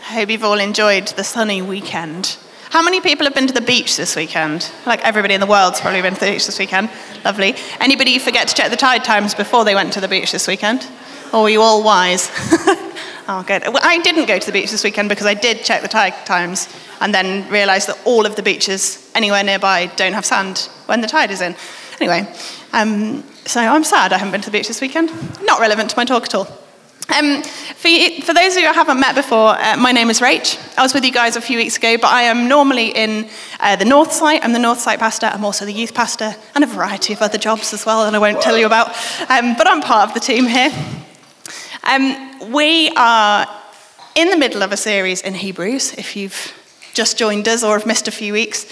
Hope you've all enjoyed the sunny weekend. How many people have been to the beach this weekend? Like everybody in the world's probably been to the beach this weekend. Lovely. Anybody forget to check the tide times before they went to the beach this weekend? Or were you all wise? Oh, good. Well, I didn't go to the beach this weekend because I did check the tide times and then realised that all of the beaches anywhere nearby don't have sand when the tide is in. Anyway, so I'm sad I haven't been to the beach this weekend. Not relevant to my talk at all. For those of you I haven't met before, my name is Rach. I was with you guys a few weeks ago, but I am normally in the North Site. I'm the North Site pastor. I'm also the youth pastor and a variety of other jobs as well that I won't tell you about. But I'm part of the team here. We are in the middle of a series in Hebrews, if you've just joined us or have missed a few weeks.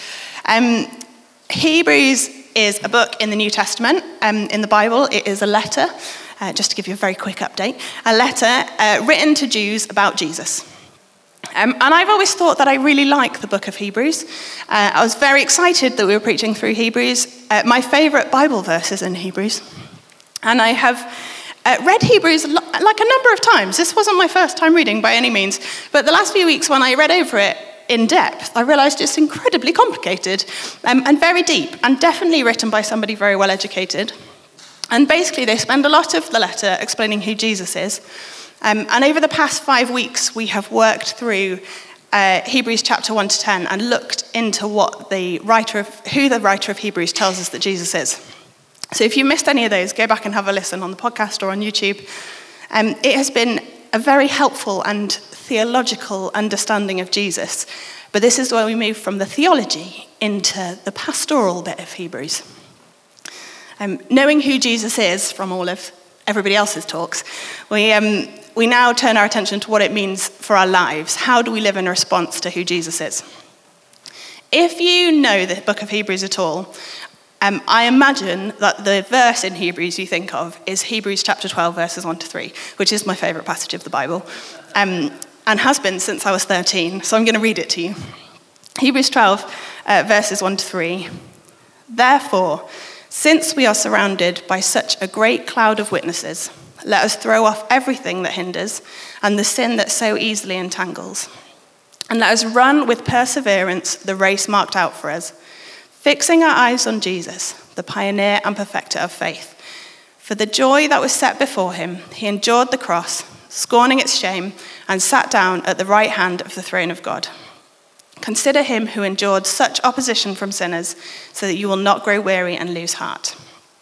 Hebrews is a book in the New Testament. In the Bible, it is a letter. Just to give you a very quick update, a letter written to Jews about Jesus. And I've always thought that I really like the book of Hebrews. I was very excited that we were preaching through Hebrews. My favourite Bible verse is in Hebrews. And I have read Hebrews like a number of times. This wasn't my first time reading by any means. But the last few weeks when I read over it in depth, I realised it's incredibly complicated and very deep, and definitely written by somebody very well educated. And basically, they spend a lot of the letter explaining who Jesus is. And over the past 5 weeks, we have worked through Hebrews chapter 1 to 10 and looked into who the writer of Hebrews tells us that Jesus is. So if you missed any of those, go back and have a listen on the podcast or on YouTube. It has been a very helpful and theological understanding of Jesus. But this is where we move from the theology into the pastoral bit of Hebrews. Knowing who Jesus is from all of everybody else's talks, we now turn our attention to what it means for our lives. How do we live in response to who Jesus is? If you know the book of Hebrews at all, I imagine that the verse in Hebrews you think of is Hebrews chapter 12, verses 1 to 3, which is my favourite passage of the Bible, and has been since I was 13, so I'm going to read it to you. Hebrews 12, verses 1 to 3. Therefore, since we are surrounded by such a great cloud of witnesses, let us throw off everything that hinders and the sin that so easily entangles. And let us run with perseverance the race marked out for us, fixing our eyes on Jesus, the pioneer and perfecter of faith. For the joy that was set before him, he endured the cross, scorning its shame, and sat down at the right hand of the throne of God. Consider him who endured such opposition from sinners, so that you will not grow weary and lose heart.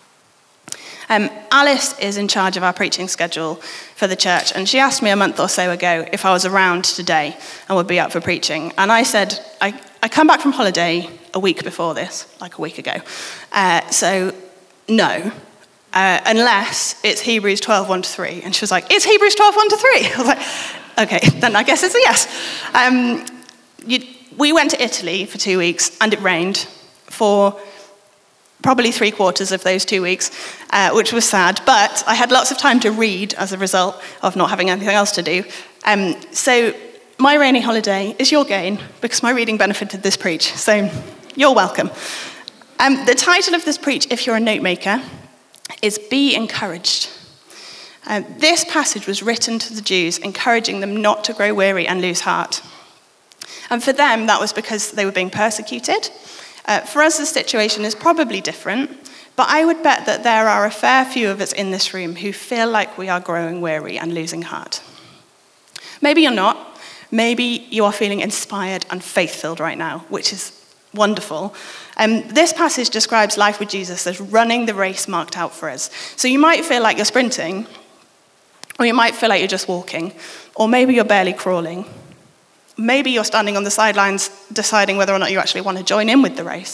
Alice is in charge of our preaching schedule for the church, and she asked me a month or so ago if I was around today and would be up for preaching. And I said, I come back from holiday a week before this, like a week ago. So no, unless it's Hebrews 12, 1 to 3. And she was like, it's Hebrews 12, 1 to 3. I was like, okay, then I guess it's a yes. We went to Italy for 2 weeks, and it rained for probably 3/4 of those 2 weeks, which was sad. But I had lots of time to read as a result of not having anything else to do. So my rainy holiday is your gain, because my reading benefited this preach. So you're welcome. The title of this preach, if you're a note maker, is Be Encouraged. This passage was written to the Jews, encouraging them not to grow weary and lose heart. And for them, that was because they were being persecuted. For us, the situation is probably different, but I would bet that there are a fair few of us in this room who feel like we are growing weary and losing heart. Maybe you're not. Maybe you are feeling inspired and faith-filled right now, which is wonderful. This passage describes life with Jesus as running the race marked out for us. So you might feel like you're sprinting, or you might feel like you're just walking, or maybe you're barely crawling. Maybe you're standing on the sidelines deciding whether or not you actually want to join in with the race.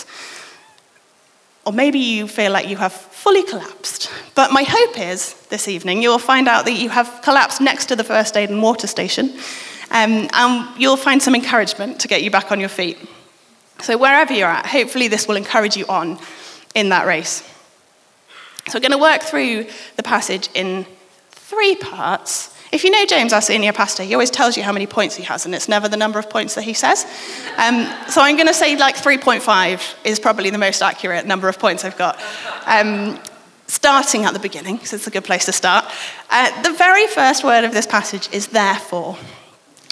Or maybe you feel like you have fully collapsed. But my hope is, this evening, you'll find out that you have collapsed next to the first aid and water station, and you'll find some encouragement to get you back on your feet. So wherever you're at, hopefully this will encourage you on in that race. So we're going to work through the passage in 3 parts. If you know James, our senior pastor, he always tells you how many points he has, and it's never the number of points that he says. So I'm going to say like 3.5 is probably the most accurate number of points I've got. Starting at the beginning, because it's a good place to start. The very first word of this passage is therefore.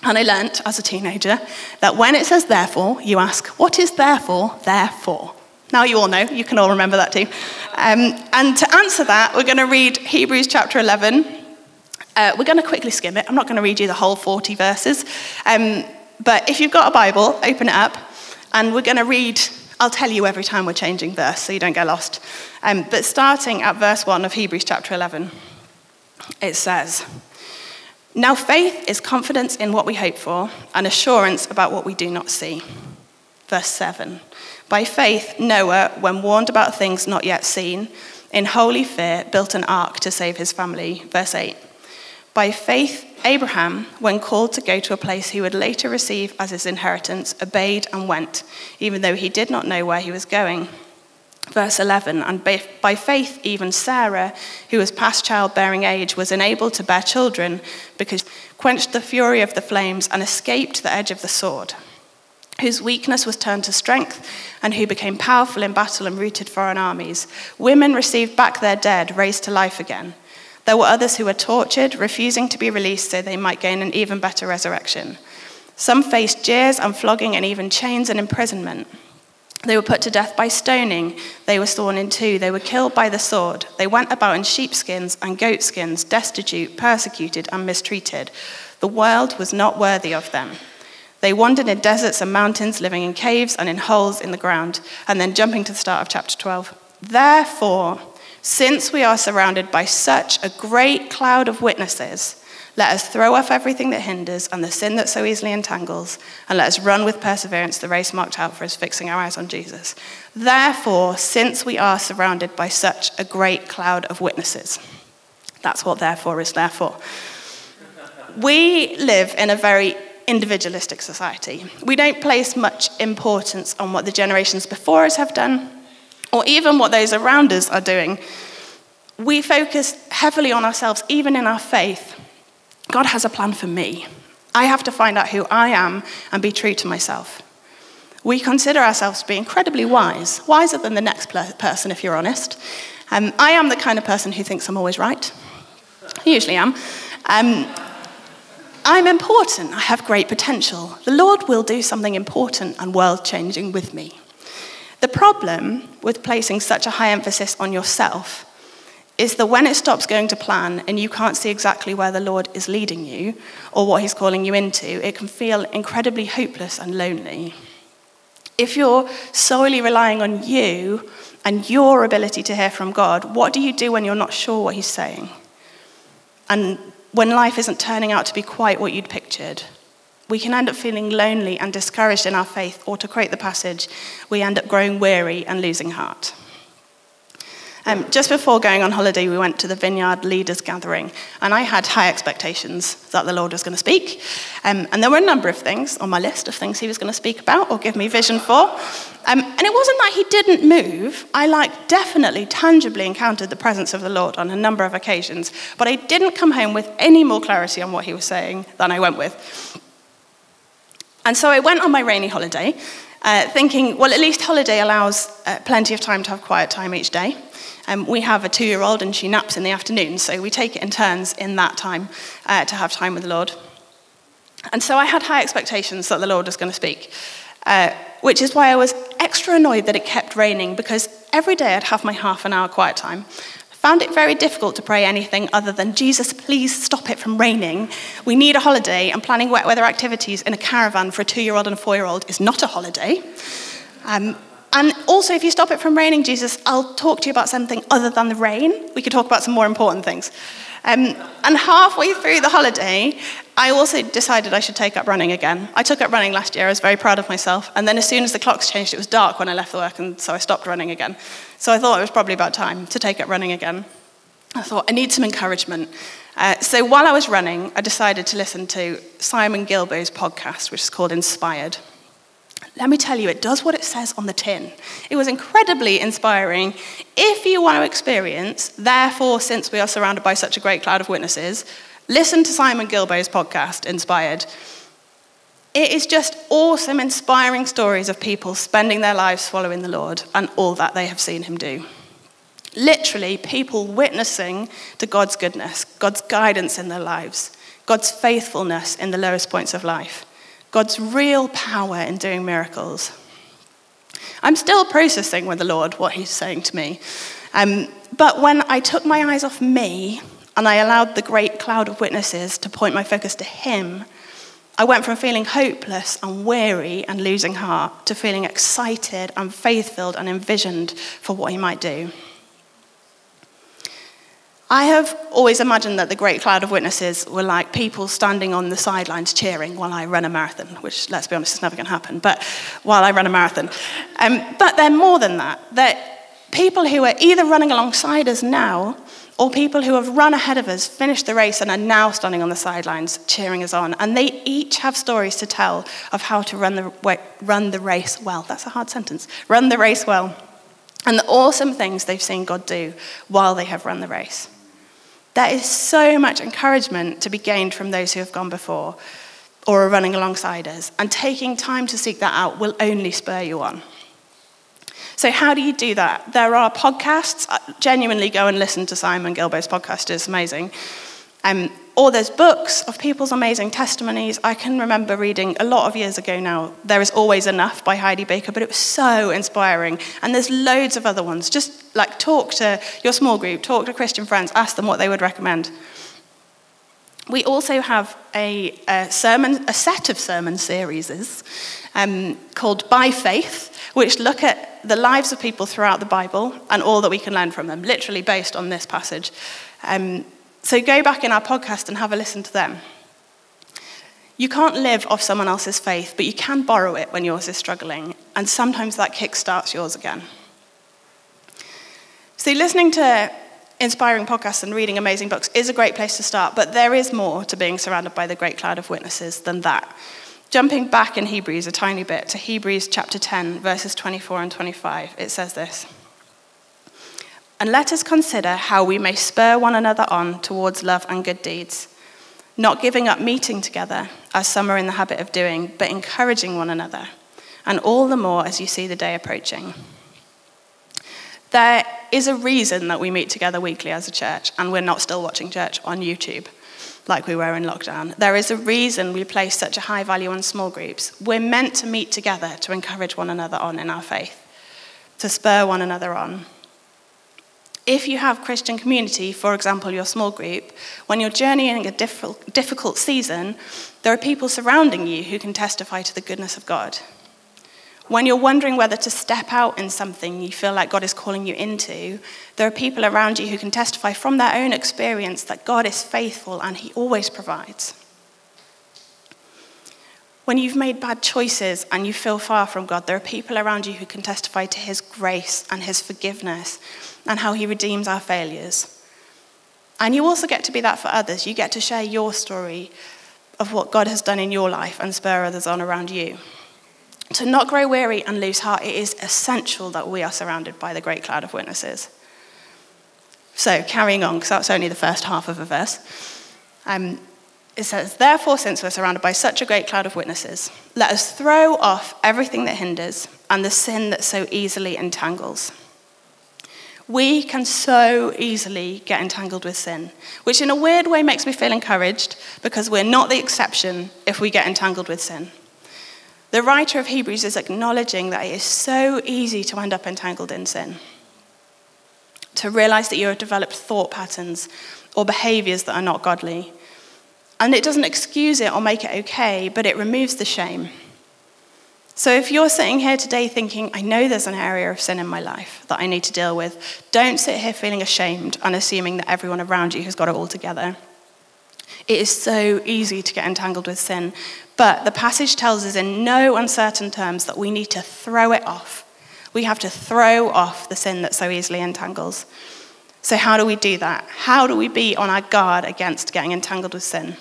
And I learnt as a teenager that when it says therefore, you ask, what is therefore there for? Now you all know, you can all remember that too. And to answer that, we're going to read Hebrews chapter 11. We're going to quickly skim it. I'm not going to read you the whole 40 verses. But if you've got a Bible, open it up. And we're going to read, I'll tell you every time we're changing verse so you don't get lost. But starting at verse 1 of Hebrews chapter 11, it says, "Now faith is confidence in what we hope for and assurance about what we do not see." Verse 7, "By faith Noah, when warned about things not yet seen, in holy fear built an ark to save his family." Verse 8, "By faith Abraham, when called to go to a place he would later receive as his inheritance, obeyed and went, even though he did not know where he was going." Verse 11, "And by faith even Sarah, who was past childbearing age, was enabled to bear children because she quenched the fury of the flames and escaped the edge of the sword, whose weakness was turned to strength and who became powerful in battle and routed foreign armies. Women received back their dead, raised to life again. There were others who were tortured, refusing to be released so they might gain an even better resurrection. Some faced jeers and flogging and even chains and imprisonment. They were put to death by stoning. They were sawn in two. They were killed by the sword. They went about in sheepskins and goatskins, destitute, persecuted, and mistreated. The world was not worthy of them. They wandered in deserts and mountains, living in caves and in holes in the ground." And then jumping to the start of chapter 12. "Therefore, since we are surrounded by such a great cloud of witnesses, let us throw off everything that hinders and the sin that so easily entangles, and let us run with perseverance the race marked out for us, fixing our eyes on Jesus. Therefore, since we are surrounded by such a great cloud of witnesses." That's what therefore is there for. We live in a very individualistic society. We don't place much importance on what the generations before us have done, or even what those around us are doing. We focus heavily on ourselves, even in our faith. God has a plan for me. I have to find out who I am and be true to myself. We consider ourselves to be incredibly wise, wiser than the next person, if you're honest. I am the kind of person who thinks I'm always right. I usually am. I'm important. I have great potential. The Lord will do something important and world-changing with me. The problem with placing such a high emphasis on yourself is that when it stops going to plan and you can't see exactly where the Lord is leading you or what he's calling you into, it can feel incredibly hopeless and lonely. If you're solely relying on you and your ability to hear from God, what do you do when you're not sure what he's saying? And when life isn't turning out to be quite what you'd pictured, we can end up feeling lonely and discouraged in our faith, or to quote the passage, we end up growing weary and losing heart. Just before going on holiday, we went to the Vineyard Leaders Gathering, and I had high expectations that the Lord was going to speak. And there were a number of things on my list of things he was going to speak about or give me vision for. And it wasn't that he didn't move. I definitely, tangibly encountered the presence of the Lord on a number of occasions, but I didn't come home with any more clarity on what he was saying than I went with. And so I went on my rainy holiday, thinking, well, at least holiday allows plenty of time to have quiet time each day. We have a 2-year-old and she naps in the afternoon, so we take it in turns in that time to have time with the Lord. And so I had high expectations that the Lord was going to speak, which is why I was extra annoyed that it kept raining, because every day I'd have my half an hour quiet time. I found it very difficult to pray anything other than, Jesus, please stop it from raining. We need a holiday, and planning wet weather activities in a caravan for a 2-year-old and a 4-year-old is not a holiday. And also, if you stop it from raining, Jesus, I'll talk to you about something other than the rain. We could talk about some more important things. And halfway through the holiday, I also decided I should take up running again. I took up running last year. I was very proud of myself. And then as soon as the clocks changed, it was dark when I left the work, and so I stopped running again. So I thought it was probably about time to take up running again. I thought, I need some encouragement. So while I was running, I decided to listen to Simon Gilbo's podcast, which is called Inspired. Let me tell you, it does what it says on the tin. It was incredibly inspiring. If you want to experience, therefore, since we are surrounded by such a great cloud of witnesses, listen to Simon Gilbo's podcast, Inspired. It is just awesome, inspiring stories of people spending their lives following the Lord and all that they have seen him do. Literally, people witnessing to God's goodness, God's guidance in their lives, God's faithfulness in the lowest points of life, God's real power in doing miracles. I'm still processing with the Lord what he's saying to me. But when I took my eyes off me and I allowed the great cloud of witnesses to point my focus to him, I went from feeling hopeless and weary and losing heart to feeling excited and faith-filled and envisioned for what he might do. I have always imagined that the great cloud of witnesses were like people standing on the sidelines cheering while I run a marathon, which, let's be honest, is never going to happen, but while I run a marathon. But they're more than that. They're people who are either running alongside us now or people who have run ahead of us, finished the race, and are now standing on the sidelines cheering us on. And they each have stories to tell of how to run the race well. That's a hard sentence. Run the race well. And the awesome things they've seen God do while they have run the race. There is so much encouragement to be gained from those who have gone before or are running alongside us. And taking time to seek that out will only spur you on. So how do you do that? There are podcasts. Genuinely go and listen to Simon Gilbo's podcast. It's amazing. Or there's books of people's amazing testimonies. I can remember reading a lot of years ago now, There Is Always Enough by Heidi Baker, but it was so inspiring. And there's loads of other ones. Just like talk to your small group, talk to Christian friends, ask them what they would recommend. We also have a set of sermon series called By Faith, which look at the lives of people throughout the Bible and all that we can learn from them, literally based on this passage. So go back in our podcast and have a listen to them. You can't live off someone else's faith, but you can borrow it when yours is struggling, and sometimes that kickstarts yours again. So listening to inspiring podcasts and reading amazing books is a great place to start, but there is more to being surrounded by the great cloud of witnesses than that. Jumping back in Hebrews a tiny bit to Hebrews chapter 10, verses 24 and 25, it says this. And let us consider how we may spur one another on towards love and good deeds, not giving up meeting together, as some are in the habit of doing, but encouraging one another, and all the more as you see the day approaching. There is a reason that we meet together weekly as a church, and we're not still watching church on YouTube like we were in lockdown. There is a reason we place such a high value on small groups. We're meant to meet together to encourage one another on in our faith, to spur one another on. If you have Christian community, for example, your small group, when you're journeying a difficult season, there are people surrounding you who can testify to the goodness of God. When you're wondering whether to step out in something you feel like God is calling you into, there are people around you who can testify from their own experience that God is faithful and he always provides. When you've made bad choices and you feel far from God, there are people around you who can testify to his grace and his forgiveness and how he redeems our failures. And you also get to be that for others. You get to share your story of what God has done in your life and spur others on around you. To not grow weary and lose heart, it is essential that we are surrounded by the great cloud of witnesses. So, carrying on, because that's only the first half of a verse. It says, therefore, since we're surrounded by such a great cloud of witnesses, let us throw off everything that hinders and the sin that so easily entangles. We can so easily get entangled with sin, which in a weird way makes me feel encouraged because we're not the exception if we get entangled with sin. The writer of Hebrews is acknowledging that it is so easy to end up entangled in sin, to realize that you have developed thought patterns or behaviors that are not godly. And it doesn't excuse it or make it okay, but it removes the shame. So if you're sitting here today thinking, I know there's an area of sin in my life that I need to deal with, don't sit here feeling ashamed and assuming that everyone around you has got it all together. It is so easy to get entangled with sin, but the passage tells us in no uncertain terms that we need to throw it off. We have to throw off the sin that so easily entangles. So how do we do that? How do we be on our guard against getting entangled with sin?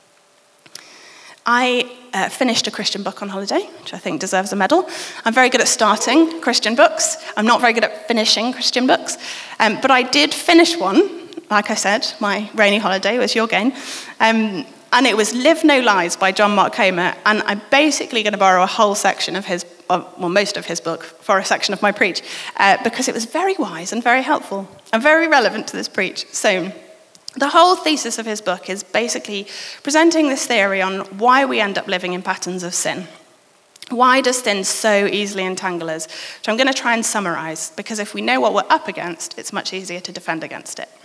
I finished a Christian book on holiday, which I think deserves a medal. I'm very good at starting Christian books. I'm not very good at finishing Christian books. But I did finish one. Like I said, my rainy holiday was your gain. And it was Live No Lies by John Mark Comer. And I'm basically going to borrow a whole section of his, well, most of his book for a section of my preach, because it was very wise and very helpful and very relevant to this preach. So The whole thesis of his book is basically presenting this theory on why we end up living in patterns of sin. Why does sin so easily entangle us? Which I'm going to try and summarize, because if we know what we're up against, it's much easier to defend against it.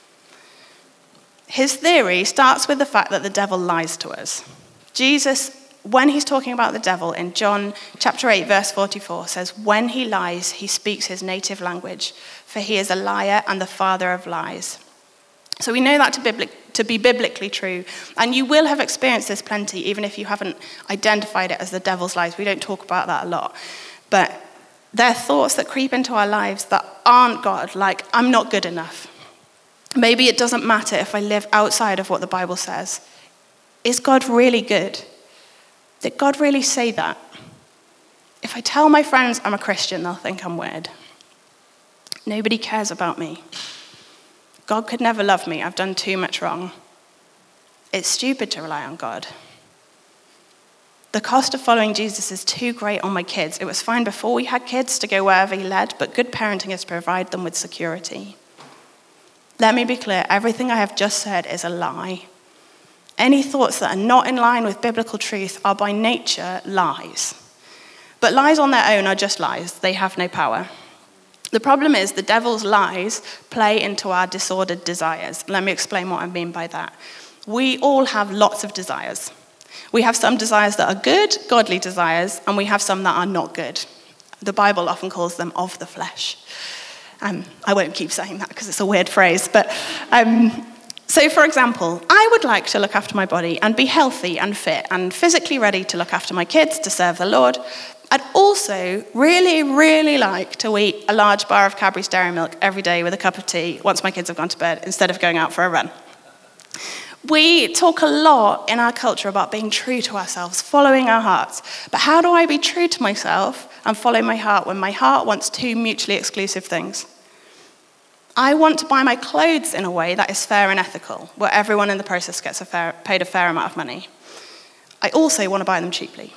His theory starts with the fact that the devil lies to us. Jesus, when he's talking about the devil in John chapter 8, verse 44, says, "When he lies, he speaks his native language, for he is a liar and the father of lies." So we know that to be biblically true. And you will have experienced this plenty, even if you haven't identified it as the devil's lies. We don't talk about that a lot. But they're thoughts that creep into our lives that aren't God, like, I'm not good enough. Maybe it doesn't matter if I live outside of what the Bible says. Is God really good? Did God really say that? If I tell my friends I'm a Christian, they'll think I'm weird. Nobody cares about me. God could never love me. I've done too much wrong. It's stupid to rely on God. The cost of following Jesus is too great on my kids. It was fine before we had kids to go wherever he led, but good parenting is to provide them with security. Let me be clear, everything I have just said is a lie. Any thoughts that are not in line with biblical truth are by nature lies. But lies on their own are just lies. They have no power. The problem is the devil's lies play into our disordered desires. Let me explain what I mean by that. We all have lots of desires. We have some desires that are good, godly desires, and we have some that are not good. The Bible often calls them of the flesh. I won't keep saying that because it's a weird phrase, but so for example, I would like to look after my body and be healthy and fit and physically ready to look after my kids, to serve the Lord. I'd also really, really like to eat a large bar of Cadbury's Dairy Milk every day with a cup of tea once my kids have gone to bed instead of going out for a run. We talk a lot in our culture about being true to ourselves, following our hearts. But how do I be true to myself and follow my heart when my heart wants two mutually exclusive things? I want to buy my clothes in a way that is fair and ethical, where everyone in the process gets paid a fair amount of money. I also want to buy them cheaply.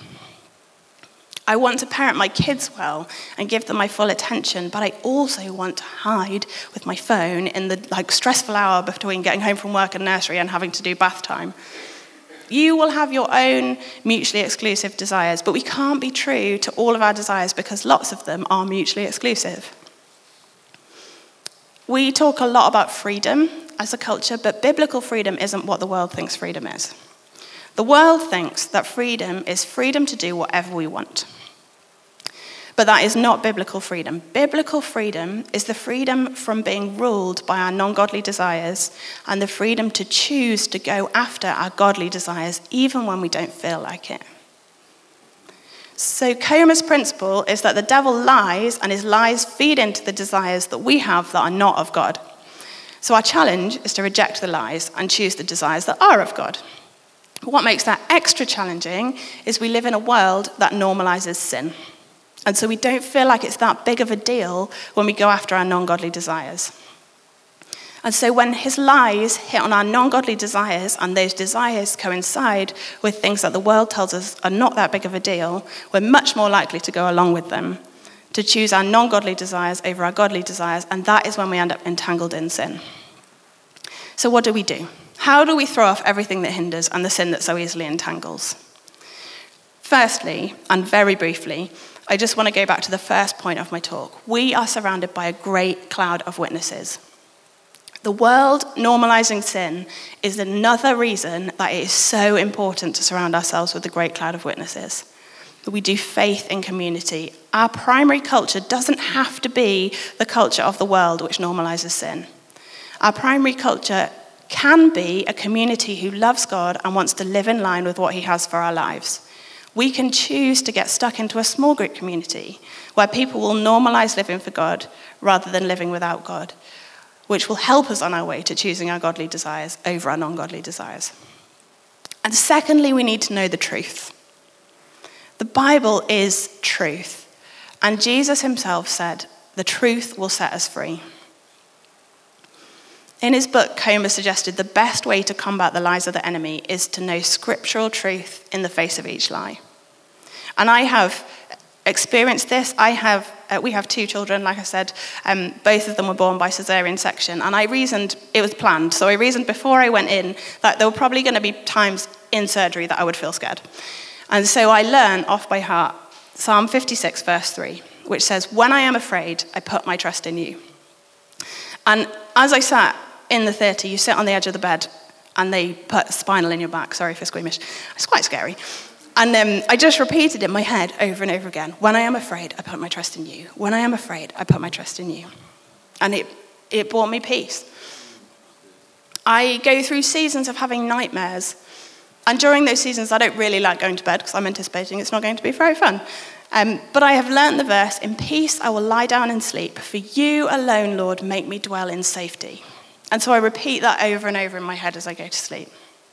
I want to parent my kids well and give them my full attention, but I also want to hide with my phone in the stressful hour between getting home from work and nursery and having to do bath time. You will have your own mutually exclusive desires, but we can't be true to all of our desires because lots of them are mutually exclusive. We talk a lot about freedom as a culture, but biblical freedom isn't what the world thinks freedom is. The world thinks that freedom is freedom to do whatever we want. But that is not biblical freedom. Biblical freedom is the freedom from being ruled by our non-godly desires and the freedom to choose to go after our godly desires even when we don't feel like it. So Comer's principle is that the devil lies and his lies feed into the desires that we have that are not of God. So our challenge is to reject the lies and choose the desires that are of God. What makes that extra challenging is we live in a world that normalizes sin. And so we don't feel like it's that big of a deal when we go after our non-godly desires. And so when his lies hit on our non-godly desires and those desires coincide with things that the world tells us are not that big of a deal, we're much more likely to go along with them, to choose our non-godly desires over our godly desires, and that is when we end up entangled in sin. So what do we do? How do we throw off everything that hinders and the sin that so easily entangles? Firstly, and very briefly, I just want to go back to the first point of my talk. We are surrounded by a great cloud of witnesses. The world normalizing sin is another reason that it is so important to surround ourselves with a great cloud of witnesses. We do faith in community. Our primary culture doesn't have to be the culture of the world which normalizes sin. Our primary culture can be a community who loves God and wants to live in line with what he has for our lives. We can choose to get stuck into a small group community where people will normalize living for God rather than living without God, which will help us on our way to choosing our godly desires over our non-godly desires. And secondly, we need to know the truth. The Bible is truth, and Jesus himself said, "The truth will set us free." In his book, Comer suggested the best way to combat the lies of the enemy is to know scriptural truth in the face of each lie. And I have experienced this. We have 2 children, like I said. Both of them were born by cesarean section, and I reasoned, it was planned, so I reasoned before I went in that there were probably going to be times in surgery that I would feel scared. And so I learned off by heart Psalm 56, verse 3, which says, "When I am afraid, I put my trust in you." And as I sat in the theatre, you sit on the edge of the bed, and they put a spinal in your back. Sorry if you're squeamish. It's quite scary. And I just repeated in my head over and over again, "When I am afraid, I put my trust in you. When I am afraid, I put my trust in you." And it brought me peace. I go through seasons of having nightmares. And during those seasons, I don't really like going to bed because I'm anticipating it's not going to be very fun. But I have learnt the verse, "In peace I will lie down and sleep. For you alone, Lord, make me dwell in safety." And so I repeat that over and over in my head as I go to sleep.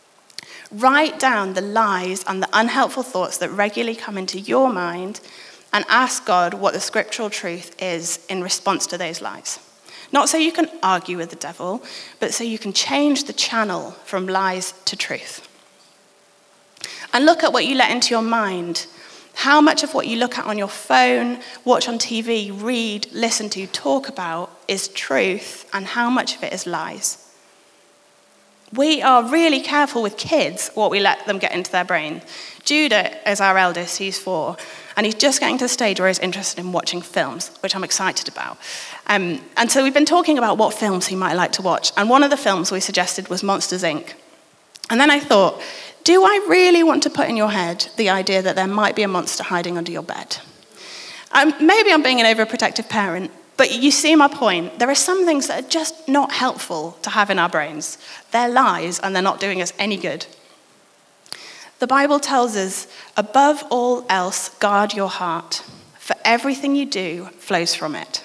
Write down the lies and the unhelpful thoughts that regularly come into your mind and ask God what the scriptural truth is in response to those lies. Not so you can argue with the devil, but so you can change the channel from lies to truth. And look at what you let into your mind. How much of what you look at on your phone, watch on TV, read, listen to, talk about is truth, and how much of it is lies? We are really careful with kids what we let them get into their brain. Judah is our eldest, he's 4, and he's just getting to the stage where he's interested in watching films, which I'm excited about. And so we've been talking about what films he might like to watch, and one of the films we suggested was Monsters, Inc. And then I thought, do I really want to put in your head the idea that there might be a monster hiding under your bed? Maybe I'm being an overprotective parent, but you see my point. There are some things that are just not helpful to have in our brains. They're lies, and they're not doing us any good. The Bible tells us, above all else, guard your heart, for everything you do flows from it.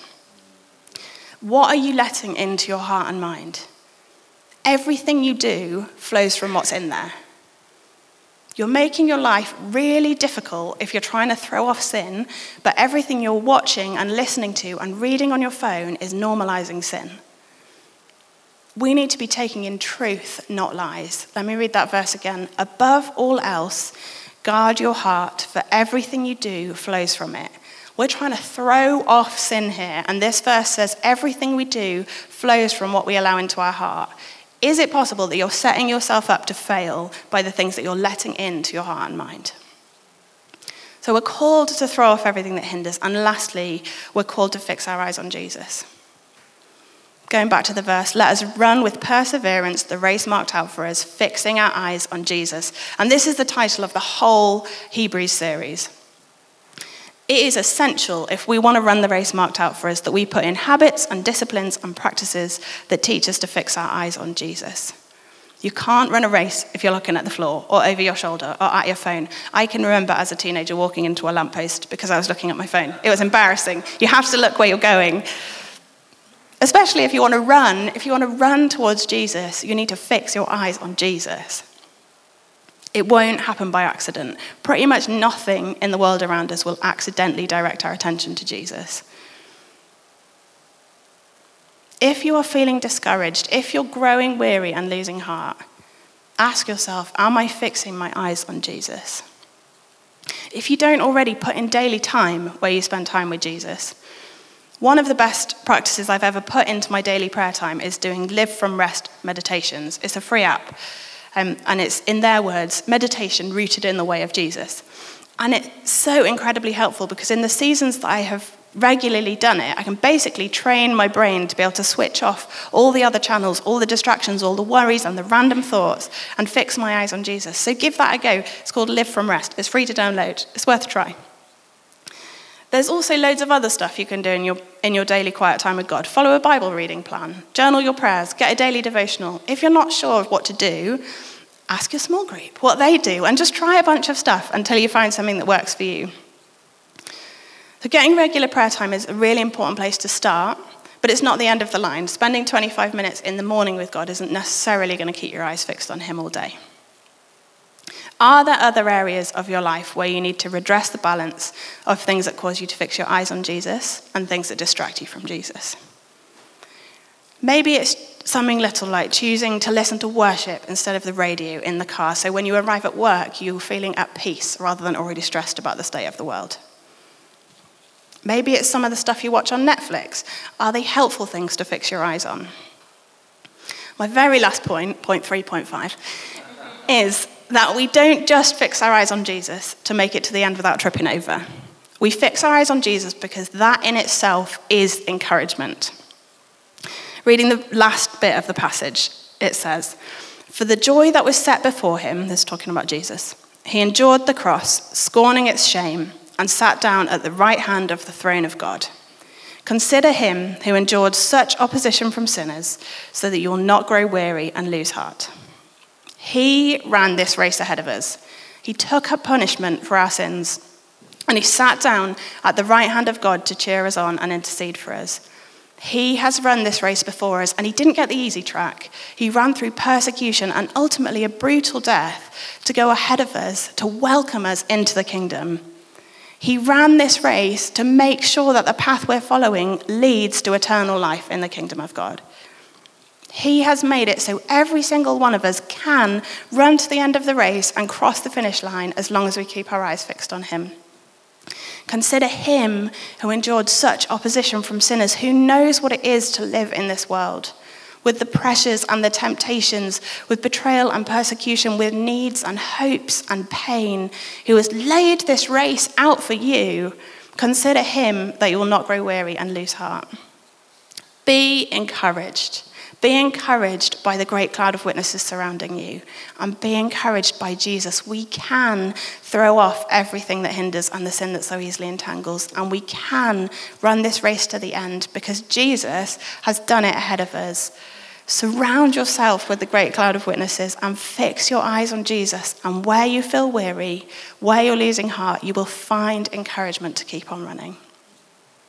What are you letting into your heart and mind? Everything you do flows from what's in there. You're making your life really difficult if you're trying to throw off sin, but everything you're watching and listening to and reading on your phone is normalizing sin. We need to be taking in truth, not lies. Let me read that verse again. Above all else, guard your heart, for everything you do flows from it. We're trying to throw off sin here, and this verse says everything we do flows from what we allow into our heart. Is it possible that you're setting yourself up to fail by the things that you're letting into your heart and mind? So we're called to throw off everything that hinders. And lastly, we're called to fix our eyes on Jesus. Going back to the verse, let us run with perseverance the race marked out for us, fixing our eyes on Jesus. And this is the title of the whole Hebrews series. It is essential, if we want to run the race marked out for us, that we put in habits and disciplines and practices that teach us to fix our eyes on Jesus. You can't run a race if you're looking at the floor or over your shoulder or at your phone. I can remember as a teenager walking into a lamppost because I was looking at my phone. It was embarrassing. You have to look where you're going. Especially if you want to run towards Jesus, you need to fix your eyes on Jesus. It won't happen by accident. Pretty much nothing in the world around us will accidentally direct our attention to Jesus. If you are feeling discouraged, if you're growing weary and losing heart, ask yourself, am I fixing my eyes on Jesus? If you don't already, put in daily time where you spend time with Jesus. One of the best practices I've ever put into my daily prayer time is doing Live From Rest meditations. It's a free app. And it's, in their words, meditation rooted in the way of Jesus. And it's so incredibly helpful because in the seasons that I have regularly done it, I can basically train my brain to be able to switch off all the other channels, all the distractions, all the worries and the random thoughts and fix my eyes on Jesus. So give that a go. It's called Live From Rest. It's free to download. It's worth a try. There's also loads of other stuff you can do in your daily quiet time with God. Follow a Bible reading plan. Journal your prayers. Get a daily devotional. If you're not sure of what to do, ask your small group what they do and just try a bunch of stuff until you find something that works for you. So getting regular prayer time is a really important place to start, but it's not the end of the line. Spending 25 minutes in the morning with God isn't necessarily going to keep your eyes fixed on him all day. Are there other areas of your life where you need to redress the balance of things that cause you to fix your eyes on Jesus and things that distract you from Jesus? Maybe it's something little like choosing to listen to worship instead of the radio in the car, so when you arrive at work, you're feeling at peace rather than already stressed about the state of the world. Maybe it's some of the stuff you watch on Netflix. Are they helpful things to fix your eyes on? My very last point 3.5, is that we don't just fix our eyes on Jesus to make it to the end without tripping over. We fix our eyes on Jesus because that in itself is encouragement. Reading the last bit of the passage, it says, "For the joy that was set before him," this is talking about Jesus, "he endured the cross, scorning its shame, and sat down at the right hand of the throne of God. Consider him who endured such opposition from sinners, so that you will not grow weary and lose heart." He ran this race ahead of us. He took up punishment for our sins, and he sat down at the right hand of God to cheer us on and intercede for us. He has run this race before us, and he didn't get the easy track. He ran through persecution and ultimately a brutal death to go ahead of us, to welcome us into the kingdom. He ran this race to make sure that the path we're following leads to eternal life in the kingdom of God. He has made it so every single one of us can run to the end of the race and cross the finish line as long as we keep our eyes fixed on him. Consider him who endured such opposition from sinners, who knows what it is to live in this world, with the pressures and the temptations, with betrayal and persecution, with needs and hopes and pain, who has laid this race out for you. Consider him that you will not grow weary and lose heart. Be encouraged. Be encouraged by the great cloud of witnesses surrounding you, and be encouraged by Jesus. We can throw off everything that hinders and the sin that so easily entangles, and we can run this race to the end because Jesus has done it ahead of us. Surround yourself with the great cloud of witnesses and fix your eyes on Jesus, and where you feel weary, where you're losing heart, you will find encouragement to keep on running.